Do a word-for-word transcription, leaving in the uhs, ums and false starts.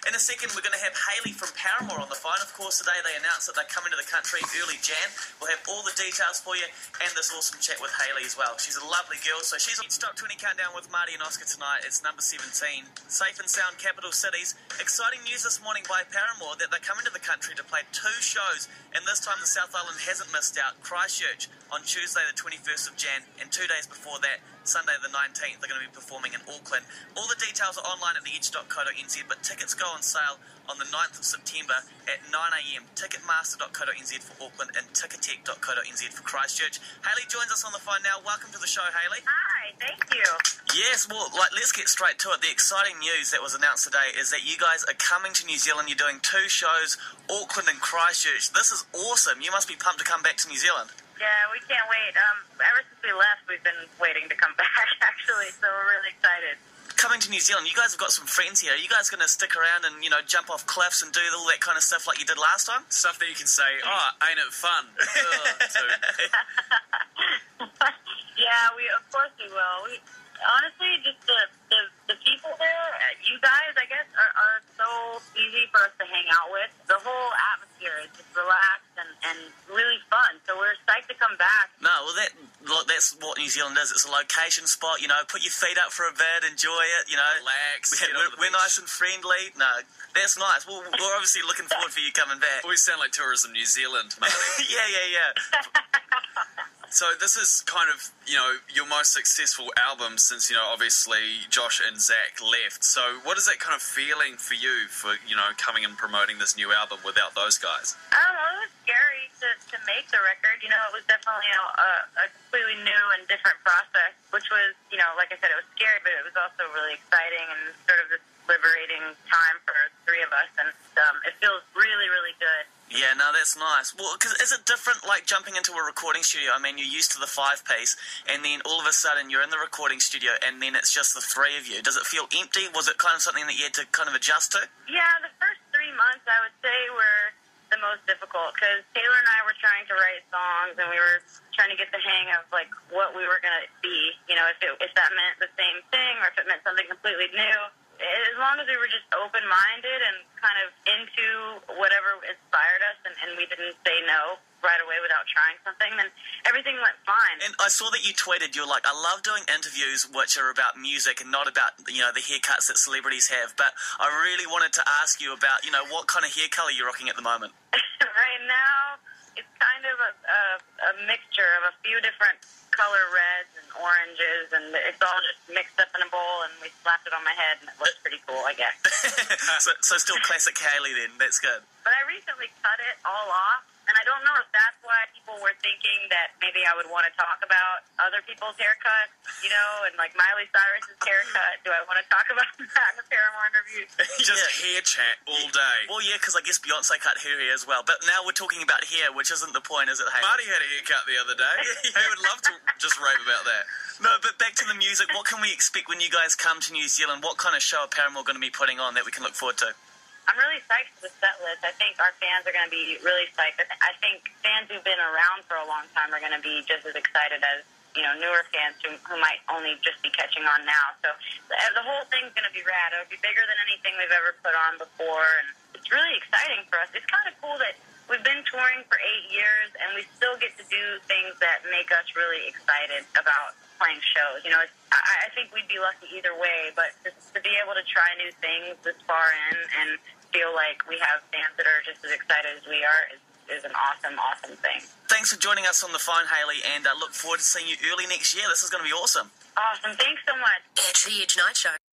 In a second, we're going to have Hayley from Paramore on the phone. Of course, today they announced that they're coming to the country early Jan. We'll have all the details for you and this awesome chat with Hayley as well. She's a lovely girl, so she's on Top twenty Countdown with Marty and Oscar tonight. It's number seventeen. Safe and sound capital cities. Exciting news this morning by Paramore that they're coming to the country to play two shows, and this time the South Island hasn't missed out. Christchurch on Tuesday the twenty-first of Jan, and two days before that, Sunday the nineteenth, they're going to be performing in Auckland. All the details are online at the edge dot co dot n z, but tickets go on sale on the ninth of September at nine a m. ticketmaster dot co dot n z for Auckland and ticketek dot co dot n z for Christchurch. Hayley joins us on the phone now. Welcome to the show, Hayley. Hi, thank you. Yes, well, like, let's get straight to it. The exciting news that was announced today is that you guys are coming to New Zealand. You're doing two shows, Auckland and Christchurch. This is awesome. You must be pumped to come back to New Zealand. Yeah, we can't wait. Um, ever since we left, we've been waiting to come back, actually, so we're really excited. Coming to New Zealand, you guys have got some friends here. Are you guys going to stick around and, you know, jump off cliffs and do all that kind of stuff like you did last time? Stuff that you can say, oh, ain't it fun? Ugh, too. Yeah, we of course we will. We honestly, just the, the the people there, you guys, I guess, are, are so easy for us to hang out with. The whole atmosphere is just relaxed and, and really fun. So we're psyched to come back. No, well, that look, that's what New Zealand is. It's a location spot. You know, put your feet up for a bit, enjoy it. You know, relax. We, we're we're nice and friendly. No, that's nice. Well, we're obviously looking forward for you coming back. Always sound like Tourism New Zealand, Marty. yeah, yeah, yeah. So this is kind of, you know, your most successful album since, you know, obviously Josh and Zach left. So what is that kind of feeling for you for, you know, coming and promoting this new album without those guys? Um, well, it was scary to, to make the record. You know, it was definitely you know, a, a completely new and different process, which was, you know, like I said, it was scary, but it was also really exciting and sort of this liberating time for the three of us. And um, it feels really, really good. Yeah, no, that's nice. Well, because is it different, like, jumping into a recording studio? I mean, you're used to the five-piece, and then all of a sudden you're in the recording studio, and then it's just the three of you. Does it feel empty? Was it kind of something that you had to kind of adjust to? Yeah, the first three months, I would say, were the most difficult, because Taylor and I were trying to write songs, and we were trying to get the hang of, like, what we were going to be. You know, if, it, if that meant the same thing, or if it meant something completely new. As long as we were just open-minded and kind of into whatever inspired us, and, and we didn't say no right away without trying something, then everything went fine. And I saw that you tweeted, you're like, I love doing interviews which are about music and not about, you know, the haircuts that celebrities have, but I really wanted to ask you about, you know, what kind of hair colour you're rocking at the moment. Right now, it's kind of a, a, a mixture of a few different color reds and oranges, and it's all just mixed up in a bowl, and we slapped it on my head, and it looks pretty cool, I guess. so, so still classic Hayley then, that's good. But I recently cut it all off, and I don't know if that's why people were thinking that maybe I would want to talk about other people's haircuts, you know, and like Miley Cyrus's haircut. Do I want to talk about that in the Paramore interview? Just yeah. hair chat all day. Well, yeah, because I guess Beyonce cut her hair as well. But now we're talking about hair, which isn't the point, is it, Hayley? Marty had a haircut the other day. He would love to just rave about that. No, but back to the music. What can we expect when you guys come to New Zealand? What kind of show are Paramore going to be putting on that we can look forward to? I'm really psyched for the set list. I think our fans are going to be really psyched. I think fans who've been around for a long time are going to be just as excited as, you know, newer fans who, who might only just be catching on now. So the, the whole thing's going to be rad. It'll be bigger than anything we've ever put on before, and it's really exciting for us. It's kind of cool that we've been touring for eight years, and we still get to do things that make us really excited about playing shows. You know, it's, I, I think we'd be lucky either way, but just to be able to try new things this far in and feel like we have fans that are just as excited as we are is, is an awesome, awesome thing. Thanks for joining us on the phone, Hayley, and I uh, look forward to seeing you early next year. This is going to be awesome. Awesome. Thanks so much. Edge, the Edge Night Show.